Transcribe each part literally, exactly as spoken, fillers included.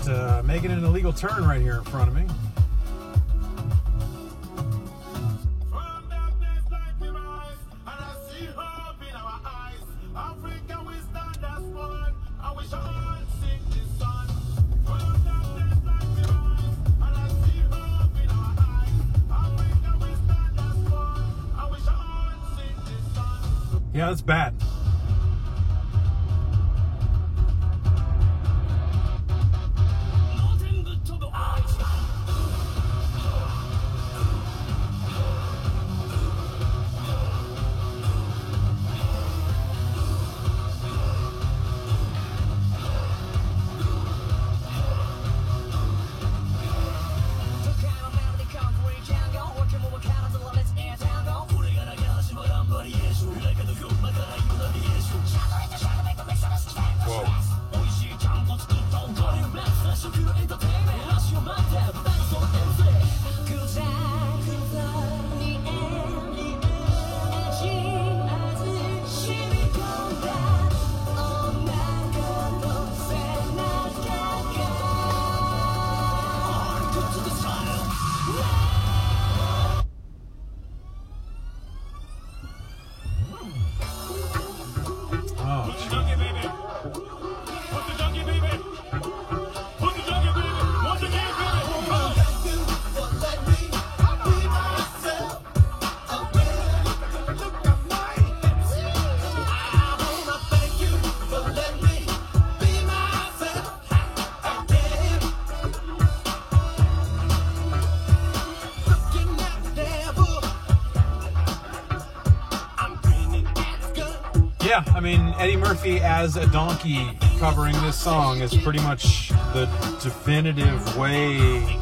just uh, making an illegal turn right here in front of me. Yeah, that's bad. Yeah, I mean, Eddie Murphy as a donkey covering this song is pretty much the definitive way.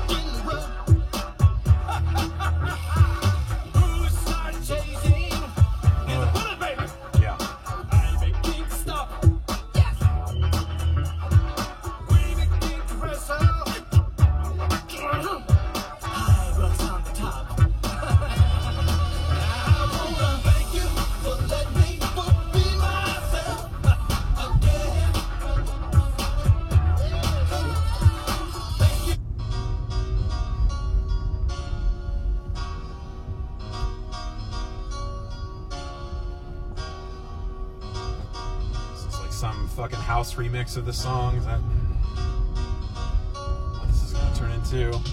Some fucking house remix of the song. Is that what this is going to turn into?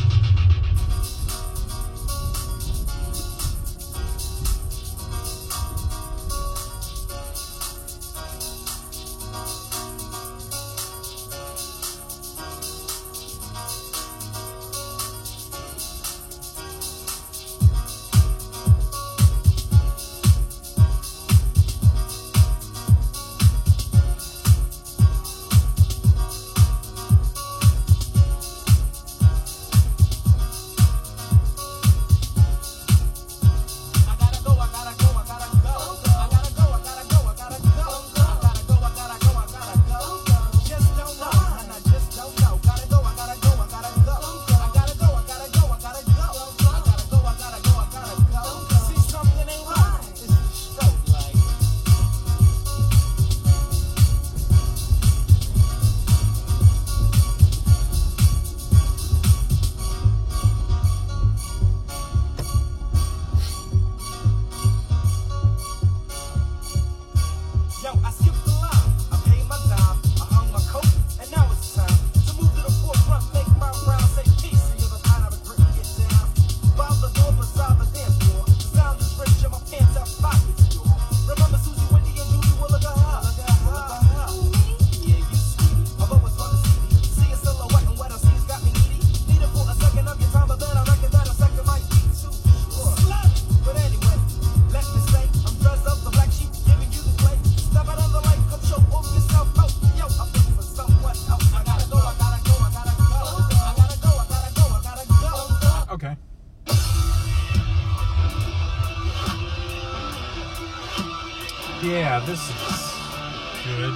Yeah, this is good.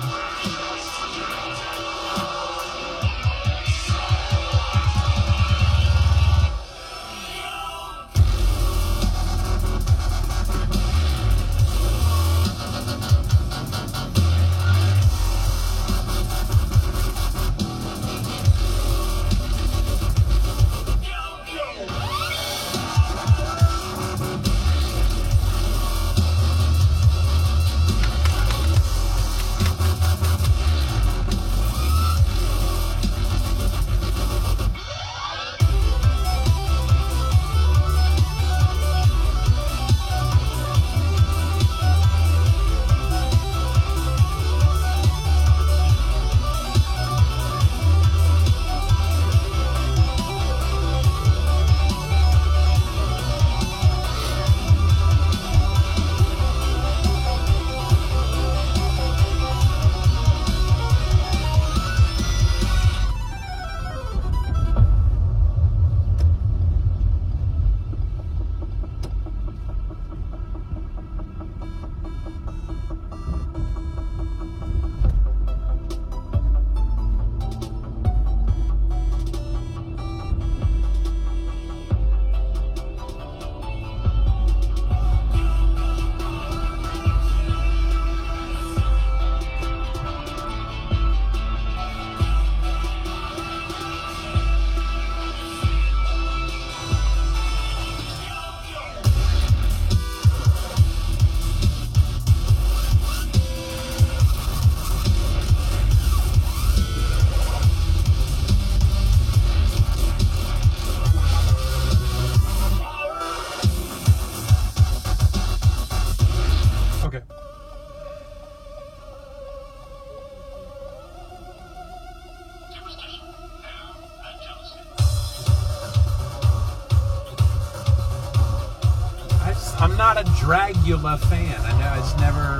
I'm not a Dragula fan. I know it's never,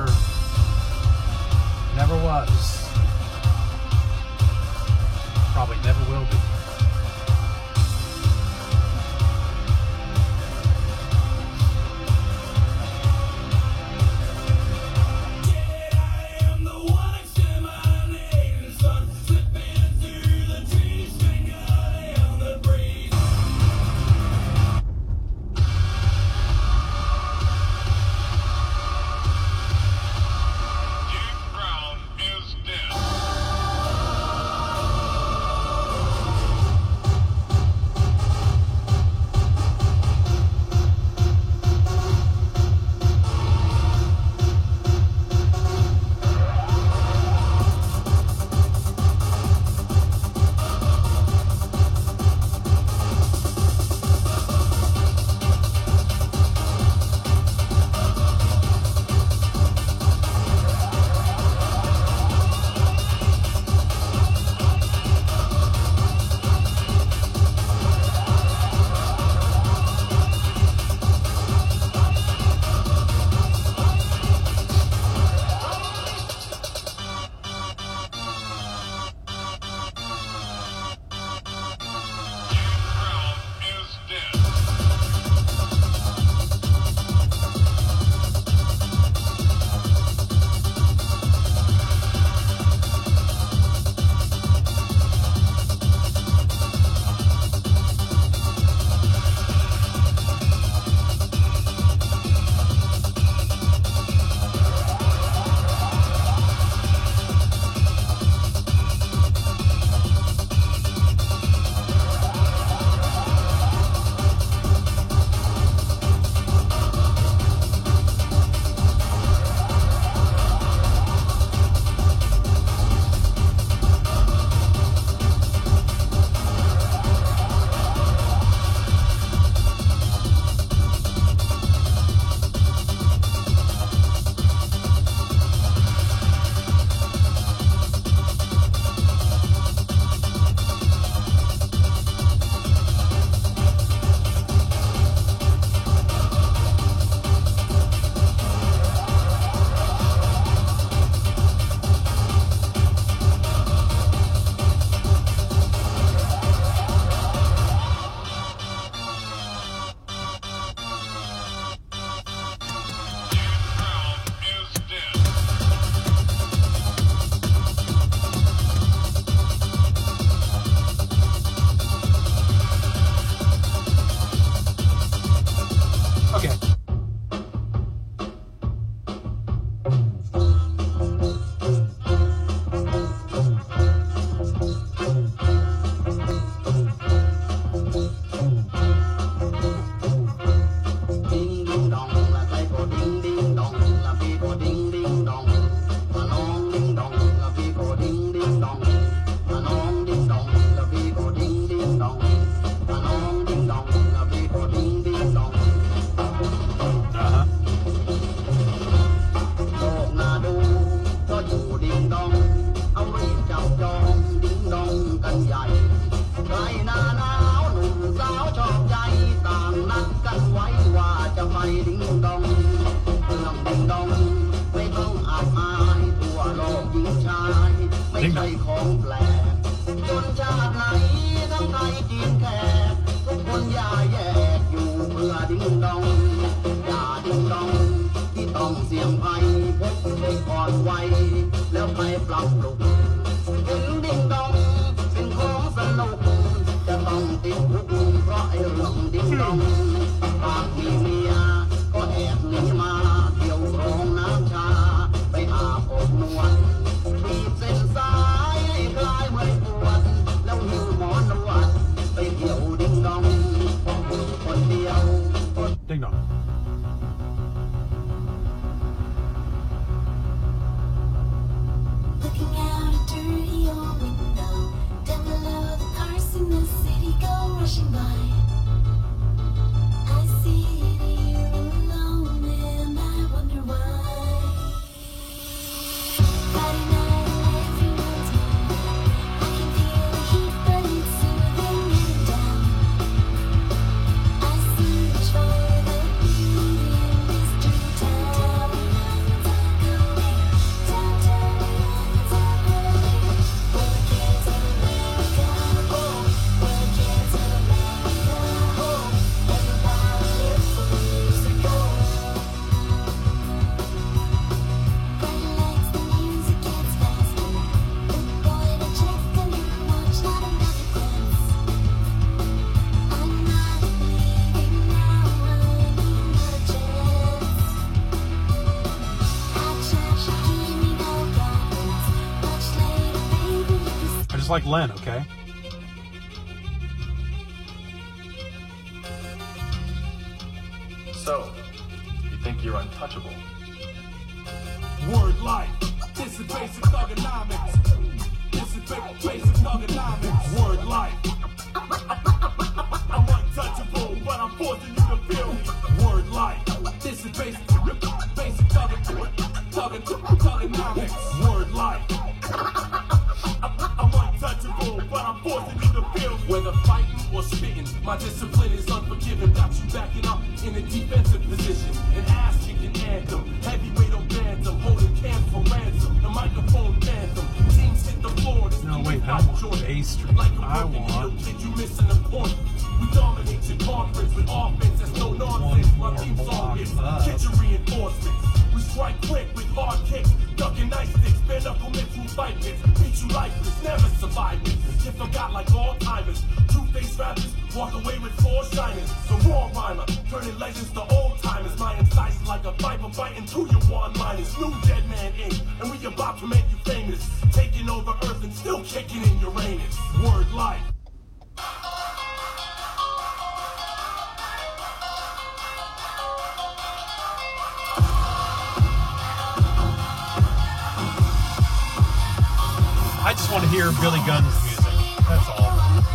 never was. Probably never will be. just like Len, okay? So, you think you're untouchable? Word life. This is basic thugonomics. This is basic, basic thugonomics. Word life. I'm untouchable, but I'm forcing you to feel me. Word life. This is basic, basic thugonomics. Word life. I'm untouchable, but I'm forcing you to feel me. Whether fighting or spitting, my discipline is unforgiving. Got you backing up in a defensive position. An ass-kicking anthem, heavyweight or bantam, holding cans for ransom. The microphone phantom, teams hit the floor. No, wait, I don't want A Street. Like a I broken want... needle, did you missing a point? We dominate your conference with offense, that's no nonsense. My team song is kitchen reinforcements. We strike quick with hard kicks, ducking ice sticks, bare knuckle mental fight pits. Beat you lifeless, never survive it. Get forgot like all timers. Two-faced rappers walk away with four shiners. The raw rhymer, turning legends to old timers. My incised like a viper biting through your one-liners. New Dead Man Incorporated. And we about to make you famous. Taking over Earth and still kicking in Uranus. Word life. I just want to hear Billy Gunn's music. That's all.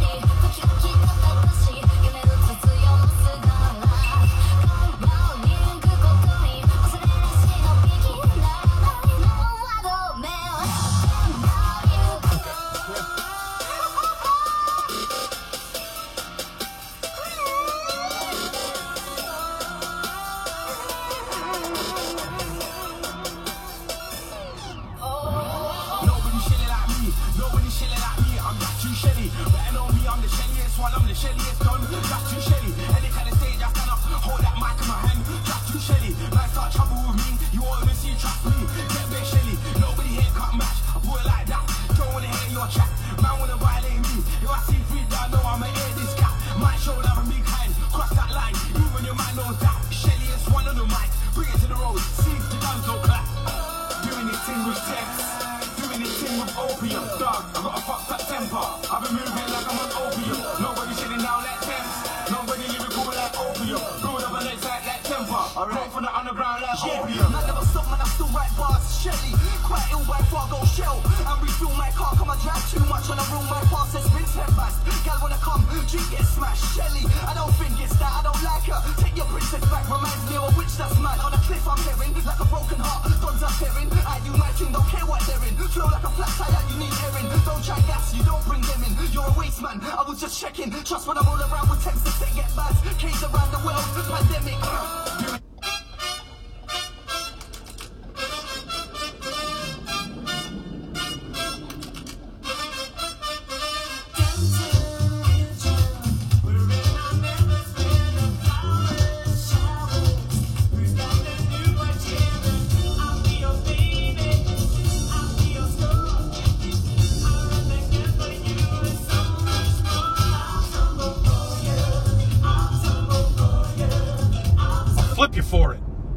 Flip you for it.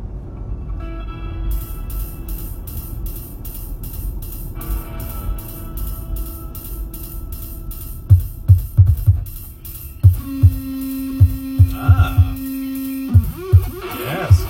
Ah. Yes.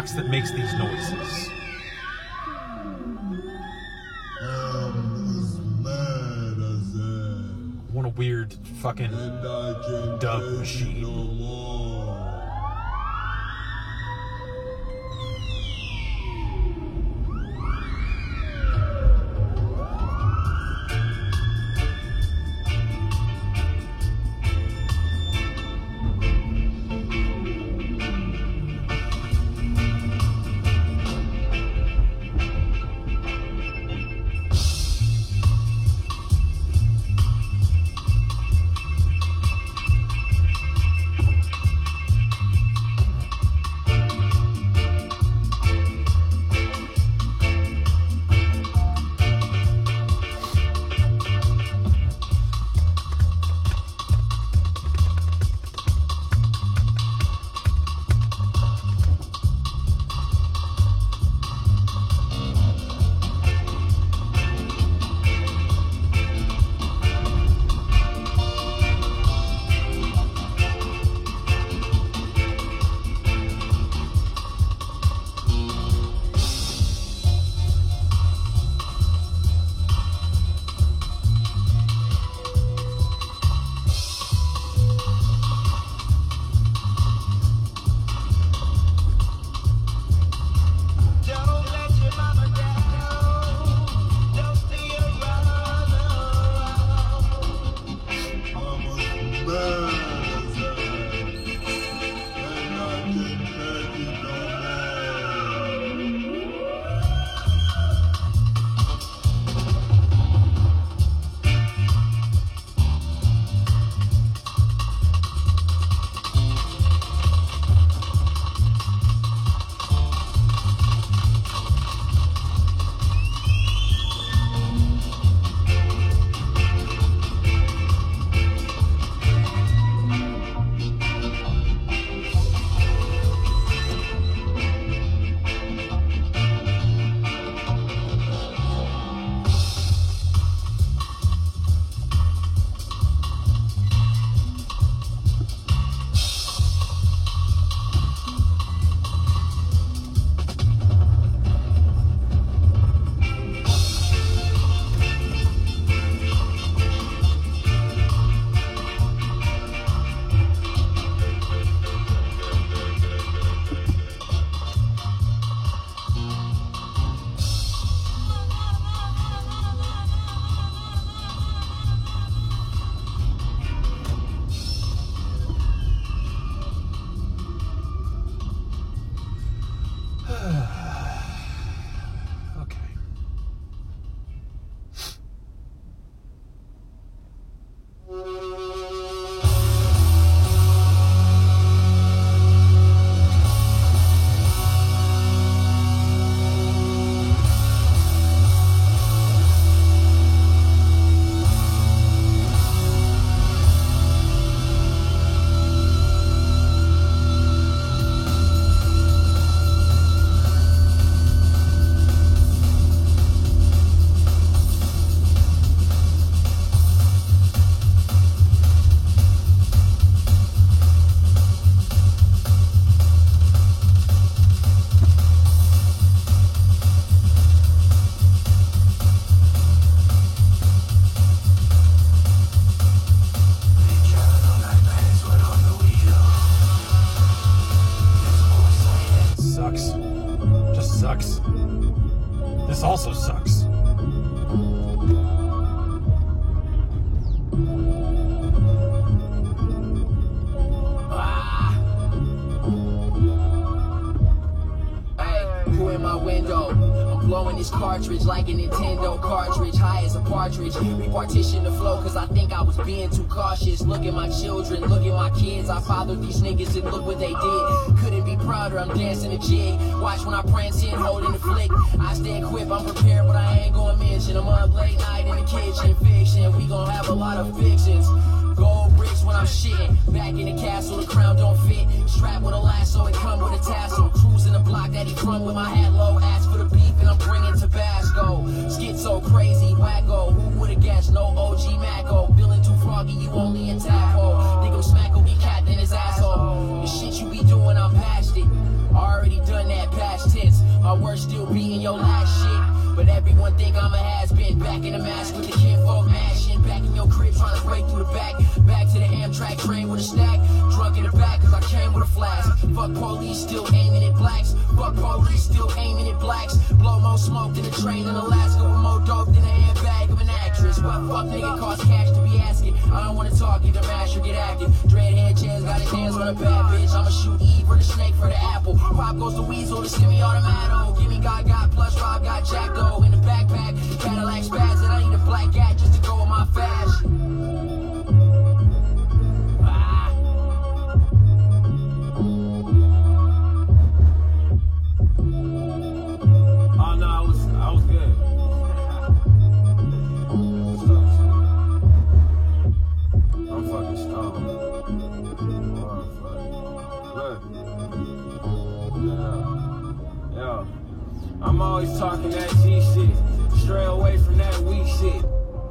box that makes these noises. What a weird fucking dub machine. Also sucks. Ah. Hey, who in my window? I'm blowing this cartridge like a Nintendo cartridge, high as a partridge. Repartition the flow cause I think I was being too cautious. Look at my children, look at my kids. I fathered these niggas and look what they did. Couldn't be prouder, I'm dancing a jig. Watch when I prance in, holding the flick. I stay equipped, I'm prepared, but I ain't gonna mention. I'm up late night in the kitchen, fiction. We gon' have a lot of fictions. Gold bricks when I'm shitting. Back in the castle, the crown don't fit. Strapped with a lasso, it come with a tassel. Cruising the block that he from with my hat low. Ask for the beef and I'm bringing Tabasco. Schizo, crazy, wacko. Who would've guessed? No O G Macko. Feeling too froggy, you only in taco. Nigga smack will be capped in his asshole. The shit you be doing, I'm past it. Already done that. my work still beating your last shit. But everyone think I'm a has-been. Back in the mask with the kinfolk mashing. Back in your crib trying to break through the back. Back to the Amtrak train with a stack. Drunk in the back cause I came with a flask. Fuck police still aiming at blacks. Fuck police still aiming at blacks. Blow more smoke than a train in Alaska. With more dope than a handbag of an actress. What fuck nigga cost cash to be asking? I don't wanna talk, either mash or get active. Dreadhead chance got his hands on a bad bitch. I'ma shoot Eve or the snake for the apple. Pop goes the weasel, the semi-automatic. Give me God got plus Rob got Jacko in the backpack. Cadillac spaz and I need a black cat just to go with my fashion. Ah. Oh no, I was I was good. I'm fucking stoned. Oh, fuck. Look. Yeah. Yo. I'm always talking that G shit. Stray away from that weak shit.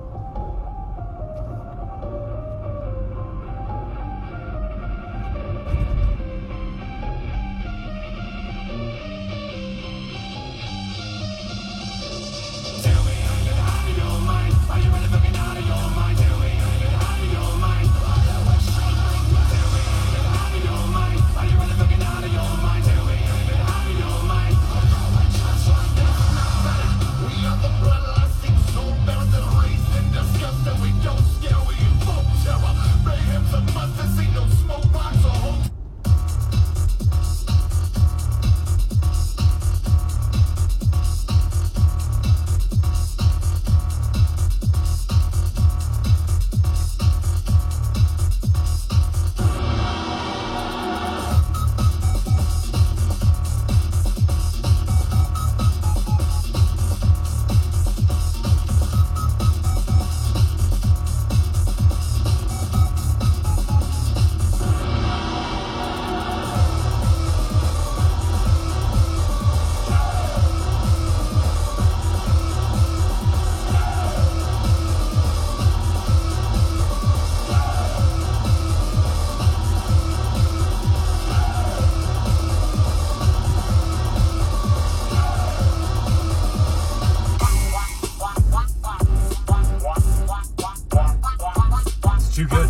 Too good.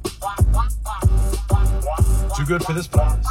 Too good for this playlist.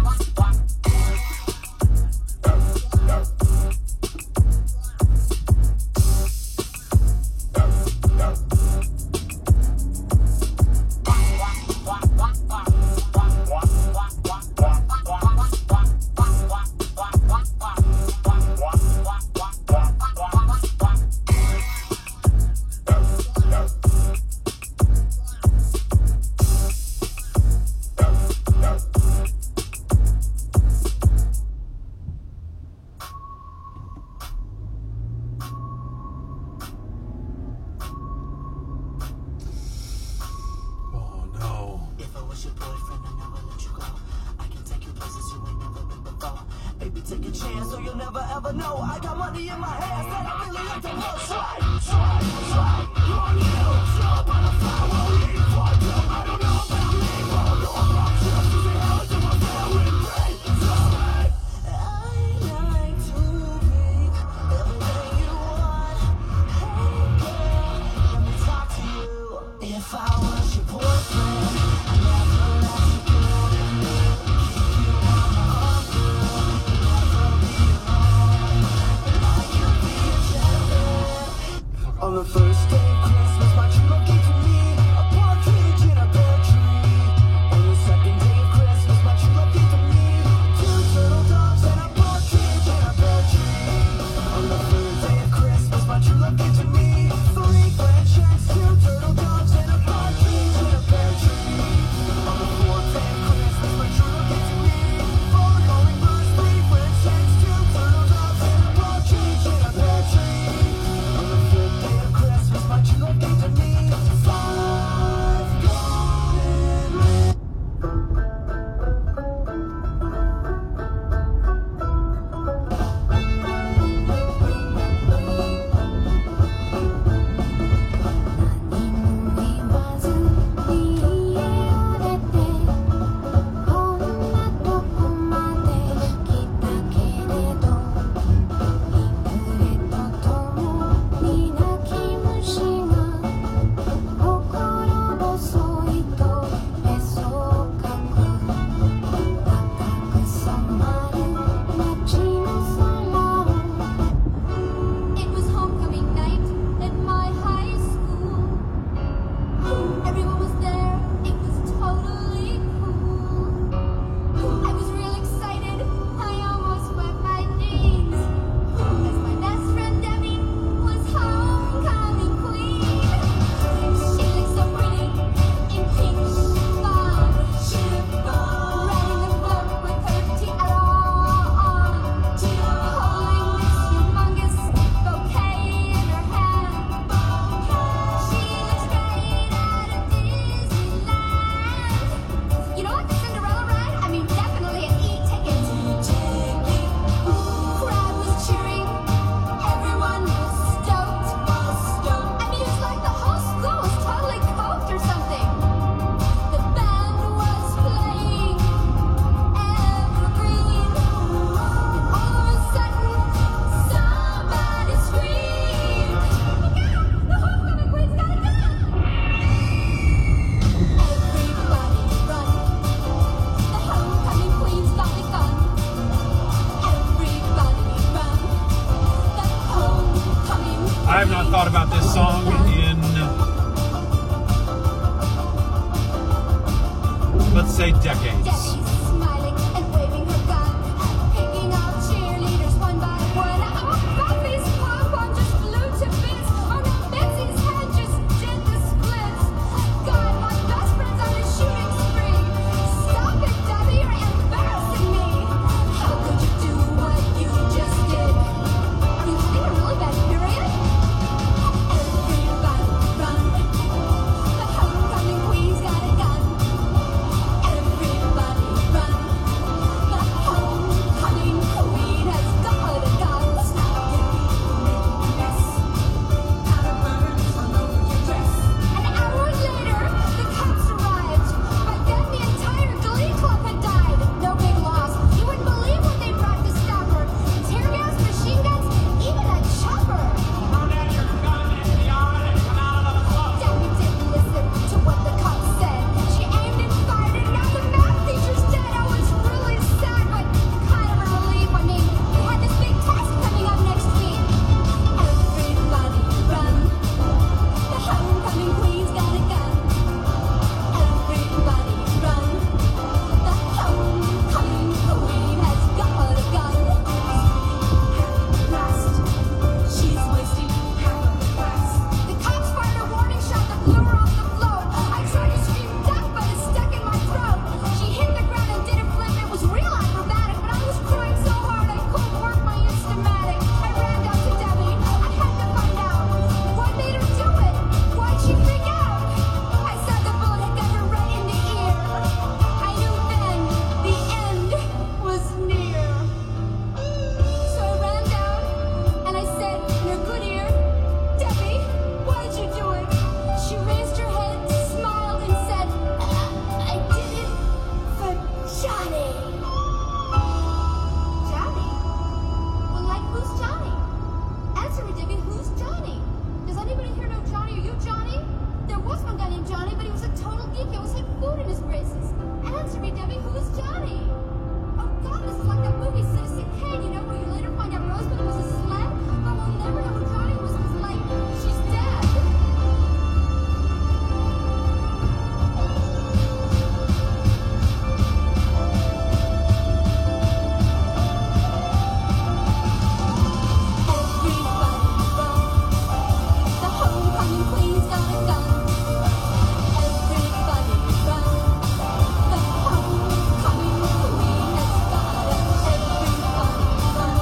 Take a chance, so you'll never ever know. I got money in my hands that I really like to know. Try, try, try. One little drop on a flower, we ain't far down. I don't know about me, but I know about just to say hello to my family. I like to be everything you want. Hey girl, let me talk to you. If I was your boyfriend, I'd never let you go. Keep you on my arm, girl. On the first I have not thought about this song in, let's say, decades. Smiling and waving her gun, picking out cheerleaders one by one. Oh, Buffy's pom-pom just flew to bits. Oh no, Betsy's head just did the splits. God, my best friend's on a shooting spree. Stop it, Debbie, you're embarrassing me. How could you do what you just did? Are you having a really bad period? Everybody run. The homecoming queen's got a gun. Everybody run. The homecoming queen has got a gun. Stop making a mess. Powder burns all over your dress. An hour later, the cops arrived. By then, the entire Glee Club had died. No big loss. You wouldn't believe what they brought to stop her. Tear gas, machine guns, even a chopper. Debbie didn't listen to what the cops said. She aimed and fired, and now the math teacher's dead. I was really sad, but kind of a relief. I mean, we had this big test coming up next week. Everybody run. The homecoming queen's got a gun. Everybody run. The homecoming queen has got a gun. Last, she's wasting half of the class. The cops fired a warning shot that blew her off the float. I tried to scream death, but it stuck in my throat. She hit the ground and did a flip. It was real acrobatic, but I was crying so hard I couldn't work my Instamatic. I ran down to Debbie. I had to find out what made her do it. Why'd she freak out? I saw the bullet had got her right in the ear. I knew then the end was near. So I ran down and I said in her good ear, Debbie, why'd you do it? She raised her head, smiled, and said, I did it for Johnny. Johnny? Well, like, who's Johnny? Answer me, Debbie, who's Johnny? Does anybody here know Johnny? Are you Johnny? There was one guy named Johnny, but he was a total geek. He always had food in his braces. Answer me, Debbie, who's Johnny? Oh, God, this is like that movie Citizen Kane, you know, where you later find out Rosebud was a sled, but we'll never know who Johnny was because, like, she's dead. Everybody run. The homecoming queen's got a gun. Everybody run. The homecoming queen has got a Everybody run.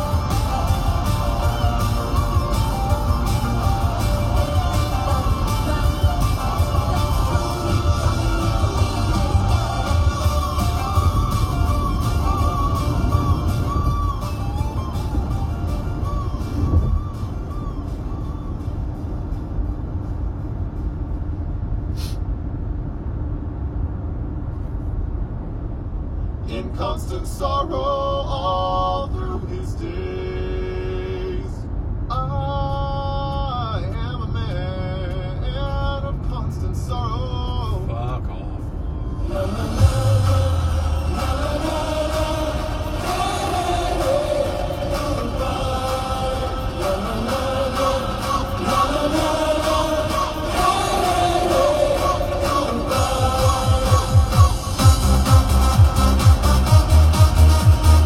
In constant sorrow all through his days. I am a man of constant sorrow. Fuck off. Everybody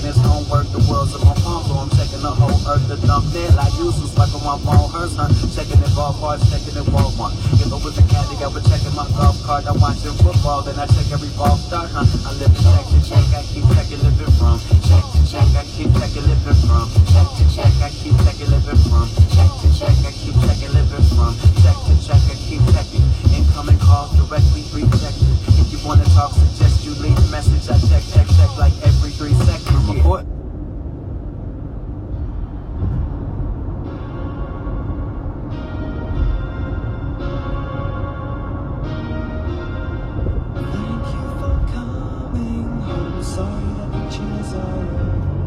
this homework, the world's in my palm, so I'm checking the whole earth to dump there like usual, swiping my phone, hers, huh? Checking it golf cards, checking it Walmart. If I was a caddy, I would checking my golf card. I'm watching football, then I check every ball start, huh? I live in check to check, I keep checking living from. Check to check, I keep checking living from. Check to check, I keep checking living from. Check to check, I keep checking living from. Check to check, I keep checking. Incoming calls directly rejected. If you wanna talk, suggest you leave a message. I check, check, check like every three seconds. Report. Thank you for coming home. Sorry that the chairs are open.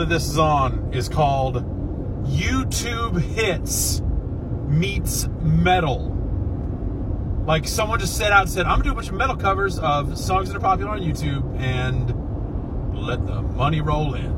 that this is on is called YouTube Hits Meets Metal. Like, someone just set out and said, I'm gonna do a bunch of metal covers of songs that are popular on YouTube and let the money roll in.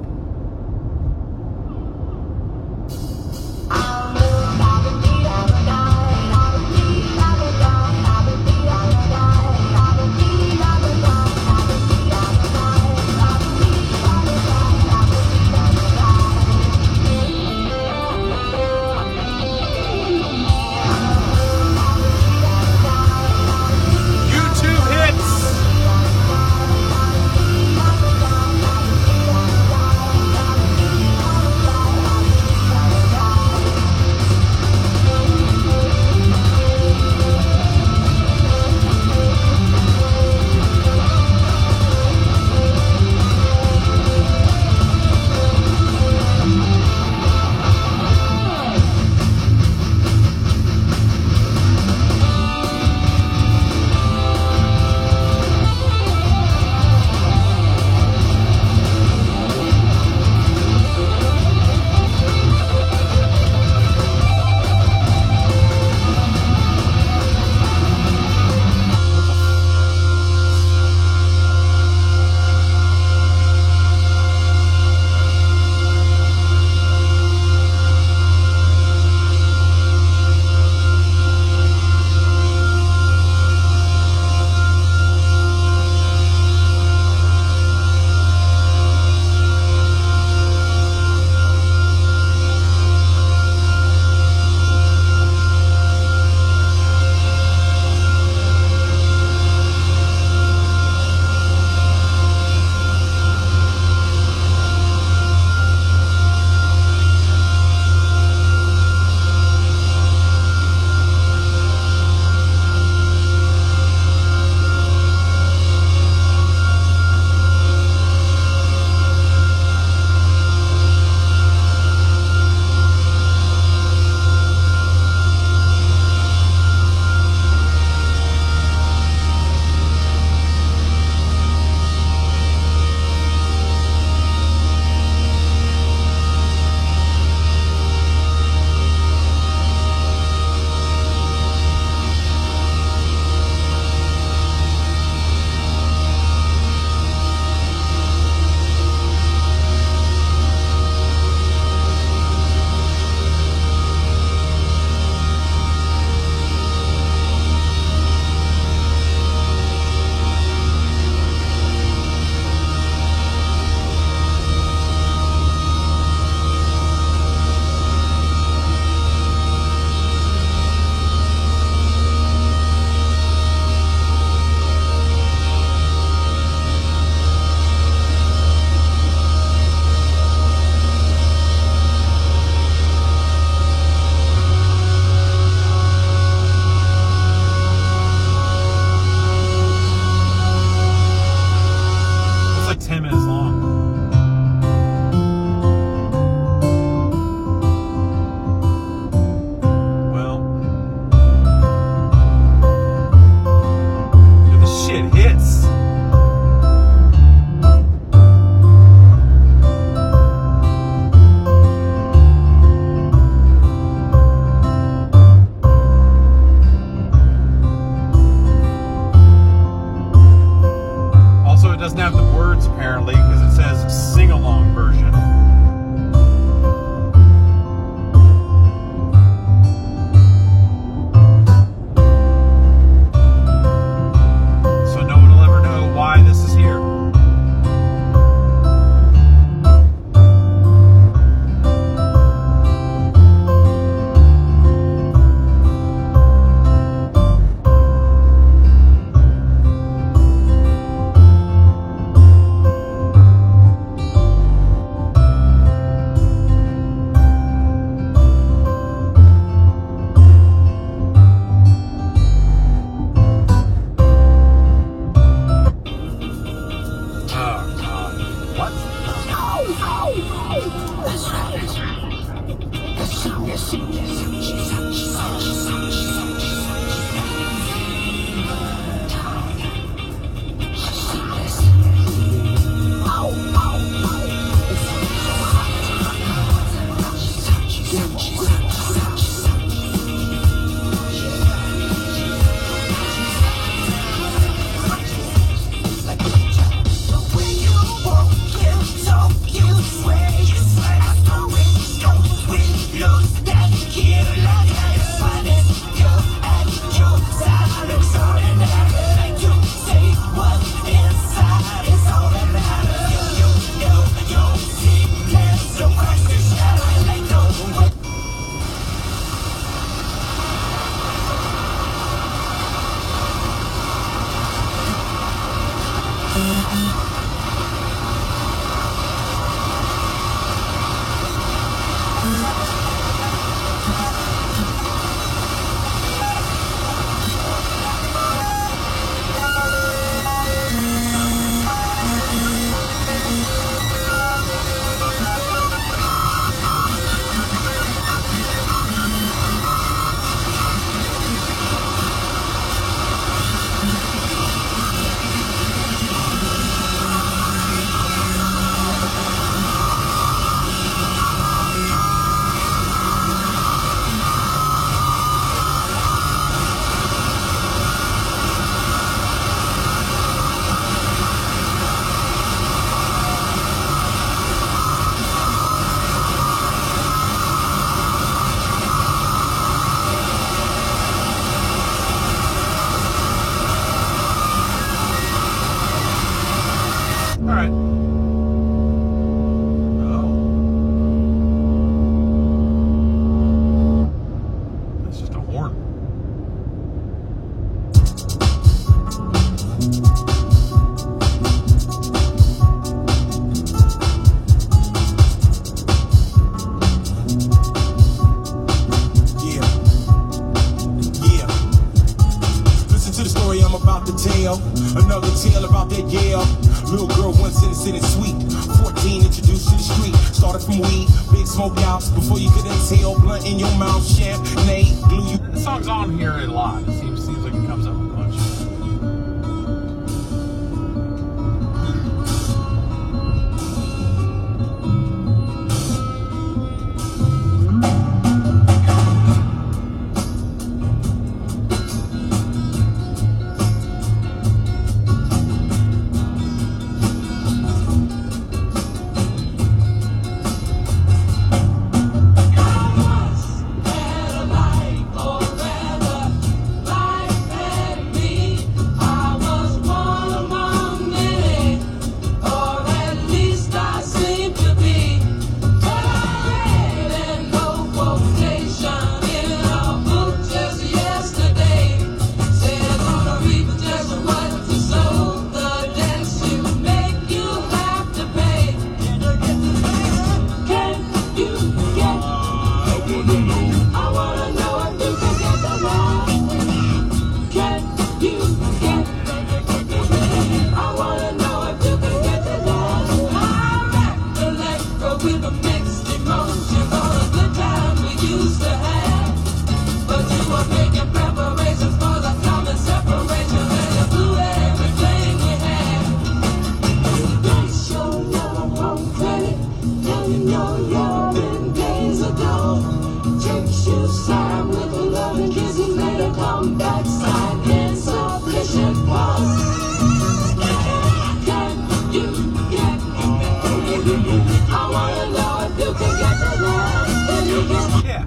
about to tell another tale about that Yale. Little girl once innocent and sweet, fourteen introduced to the street. Started from weed, big smoke outs before you could exhale. Blunt in your mouth, champagne, glue you. This song's on here a lot. It seems, seems like it comes up a bunch. Yeah.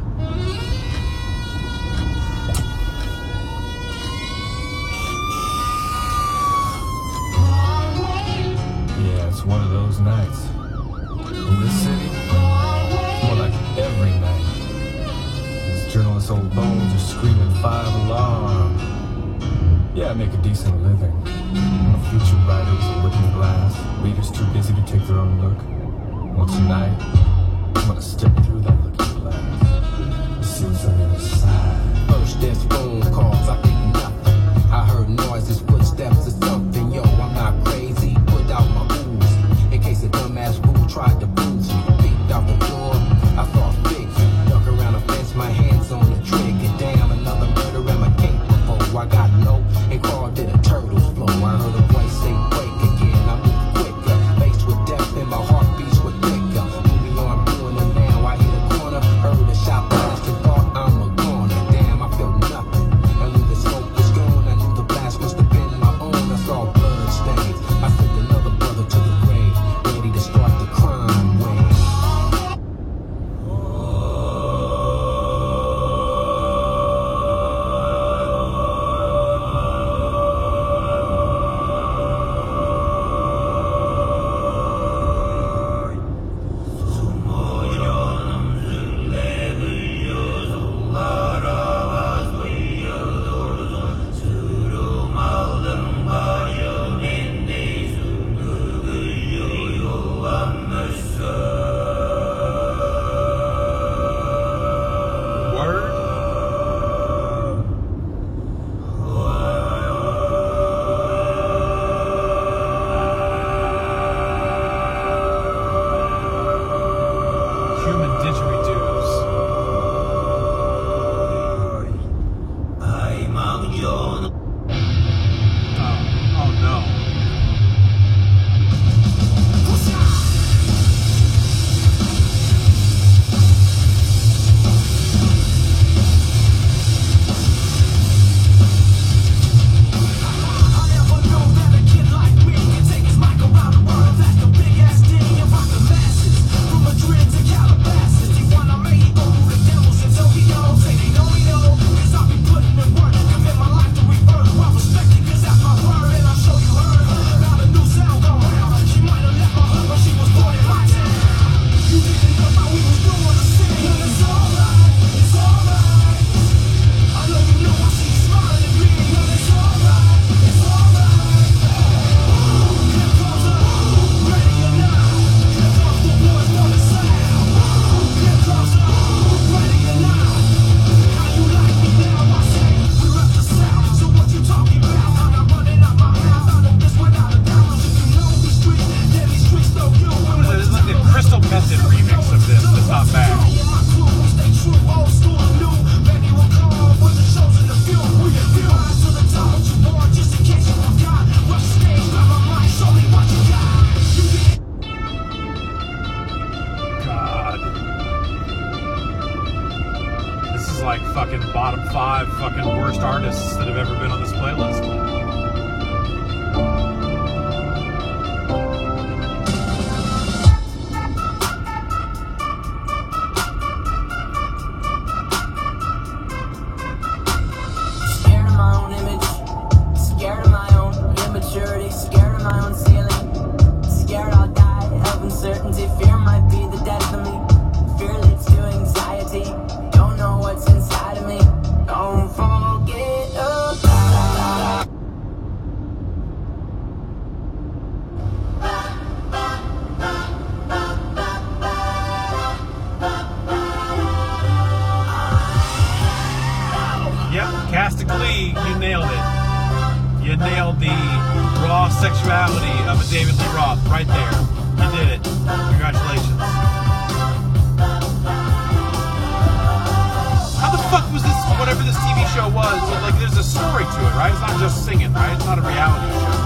Yeah, it's one of those nights. In this city, more like every night. These journalists' old bones are screaming five alarm. Yeah, I make a decent living. I'm a featured writer with a looking glass. Readers too busy to take their own look. Well, tonight, I'm gonna step through that looking glass. See what's on the other side. First there's phone calls, I think nothing. I heard noises, footsteps or something. Yo, I'm not crazy, put out my Uzi in case a dumbass fool tried to bruise me. Peeked out the door, I thought big. Duck around the fence, my hands on the trigger. Damn, another murder at my gate before I got low and called it a turtle's flow. I heard a voice say break again, I moved quicker. Faced with death and my heart beats were thicker. Moving on, I'm doing it now. I hit a corner like fucking bottom five fucking worst artists that have ever been on this playlist. Scared of my own image, scared of my own immaturity, scared of my own ceiling, scared I'll die of uncertainty. Fear might be the death of me, fear leads to anxiety. Don't know what's inside of me, don't forget about it. Yep, Casting Lee, you nailed it. You nailed the raw sexuality of a David Lee Roth right there. You did it. Congratulations. How the fuck was this, whatever this T V show was, but like there's a story to it, right? It's not just singing, right? It's not a reality show.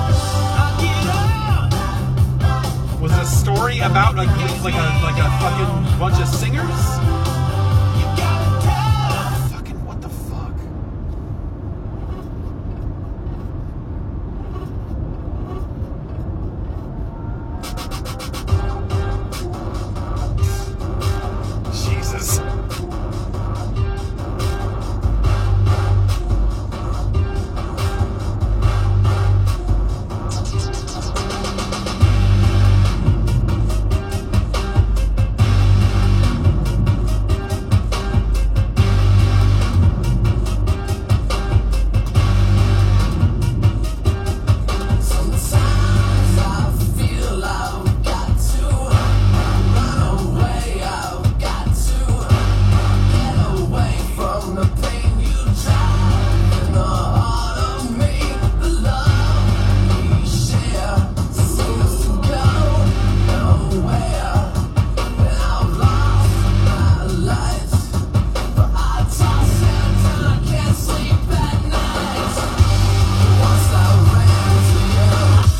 Was it a story about like like a like a fucking bunch of singers? Fucking what the fuck? Jesus. Sometimes I feel I've got to run away, I've got to get away from the pain you drive in the heart of me. The love we share seems to go nowhere, and I've lost my life, but I toss and I can't sleep at night. Once I ran to you.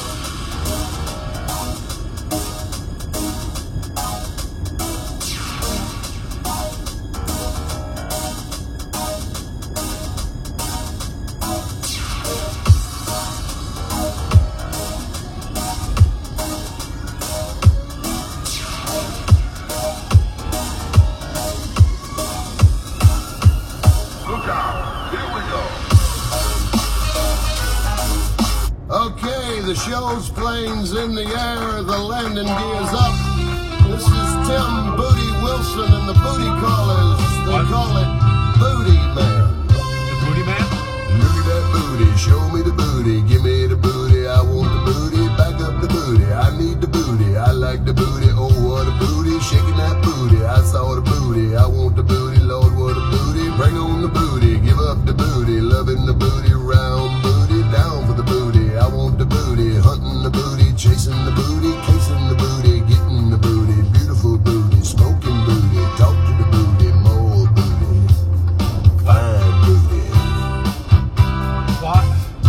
Okay, the show's planes in the air, the landing gear's up. This is Tim Booty Wilson and the Booty Callers. They What? call it Booty Man. The Booty Man? Look at that booty, show me the booty, give me the booty, I want the booty, back up the booty, I need the booty, I like the booty, oh what a booty, shaking that booty, I saw the booty, I want the booty, Lord what a booty, bring on the booty, give up the booty, loving the booty, round booty, down for the booty, I want the booty, hunting the booty, chasing the booty, casing the booty, getting the booty, beautiful booty, smoking booty, talk to the booty, more booty, fine booty. What?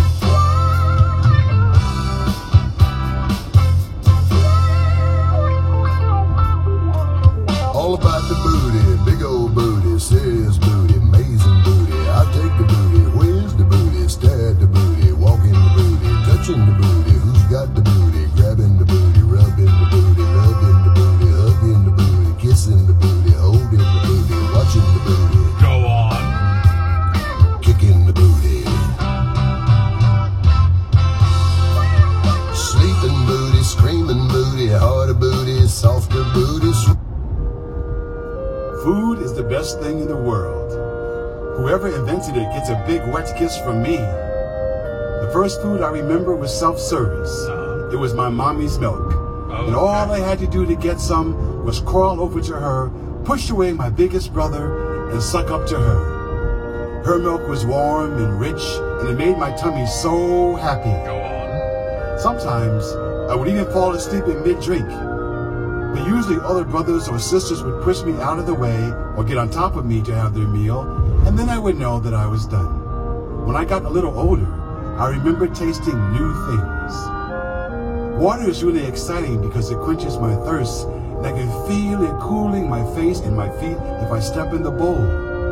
All about the booty, big old booty, serious booty, amazing booty. I'll take the booty, where's the booty? Stare at the booty, walking the booty, touching the booty. Who's got the booty? Grabbing the booty, rubbing the booty, loving the booty, hugging the booty, kissing the booty, holding the booty, watching the booty, Go on. kicking the booty. Sleeping booty, screaming booty, harder booty, softer booty. Food is the best thing in the world. Whoever invented it gets a big wet kiss from me. The first food I remember was self-service. Uh-huh. It was my mommy's milk. Oh, And all okay. I had to do to get some was crawl over to her, push away my biggest brother, and suck up to her. Her milk was warm and rich, and it made my tummy so happy. Go on. Sometimes I would even fall asleep in mid-drink. But usually other brothers or sisters would push me out of the way or get on top of me to have their meal, and then I would know that I was done. When I got a little older, I remember tasting new things. Water is really exciting because it quenches my thirst, and I can feel it cooling my face and my feet if I step in the bowl.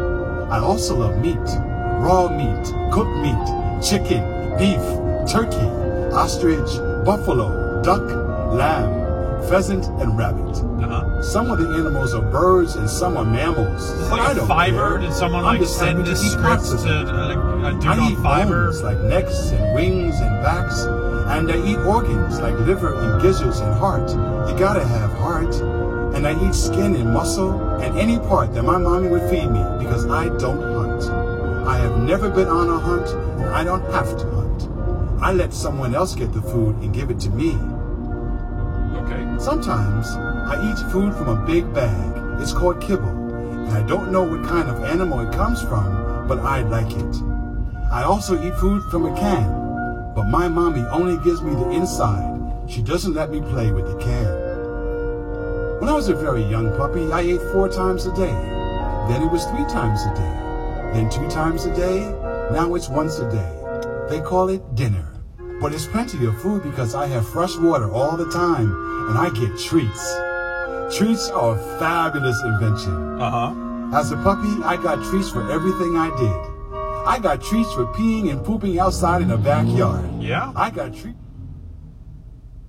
I also love meat, raw meat, cooked meat, chicken, beef, turkey, ostrich, buffalo, duck, lamb, pheasant, and rabbit. Uh-huh. Some of the animals are birds and some are mammals. It's But I like a don't Fiverr. care. Did someone I'm like just happy send to this eat script parts of to it. uh, a dude I on eat Fiverr? bones like necks and wings and backs, and I eat organs like liver and gizzards and heart. You gotta have heart. And I eat skin and muscle and any part that my mommy would feed me because I don't hunt. I have never been on a hunt, and I don't have to hunt. I let someone else get the food and give it to me. Okay. Sometimes I eat food from a big bag. It's called kibble, and I don't know what kind of animal it comes from, but I like it. I also eat food from a can, but my mommy only gives me the inside. She doesn't let me play with the can. When I was a very young puppy, I ate four times a day. Then it was three times a day. Then two times a day. Now it's once a day. They call it dinner. But it's plenty of food because I have fresh water all the time and I get treats. Treats are a fabulous invention. Uh-huh. As a puppy, I got treats for everything I did. I got treats for peeing and pooping outside in the backyard. Yeah? I got treats.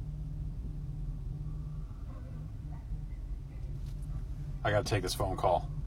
I gotta take this phone call.